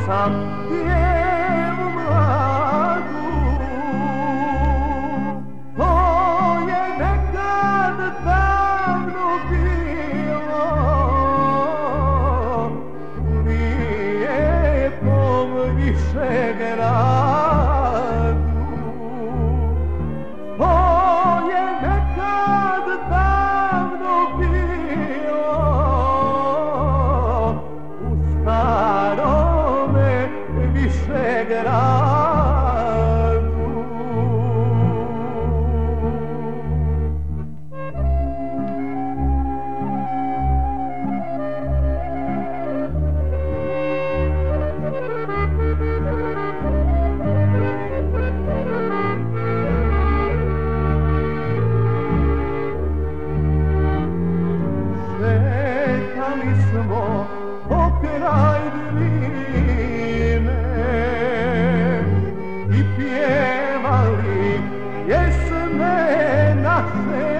sam djevu mladu. To je nekad davno bilo u lijepom Višegradu. To je nekad davno bilo u starome Višegradu. Šetali smo pokraj Drine i pjevali pjesme naše,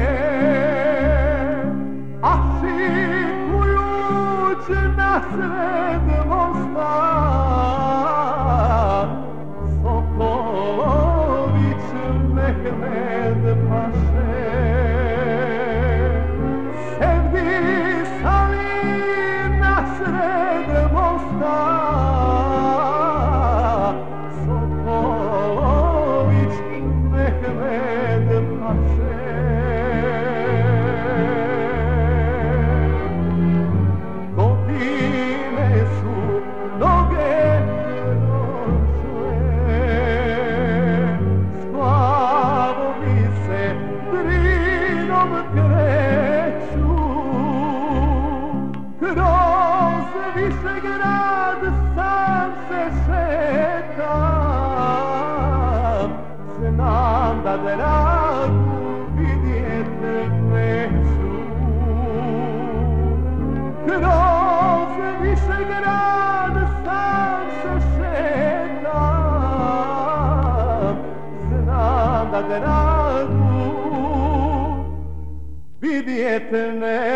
a šikujući nasred mosta Sokolović Mehmed paše. Nasred mosta Sokolović Mehmed paše. Godine su mnoge prošle, splavovi se Drinom kreću, kroz Višegrad sam se šetam, znam da dragu vidjet neću. Kroz Višegrad sam se šetam, znam da dragu vidjet neću.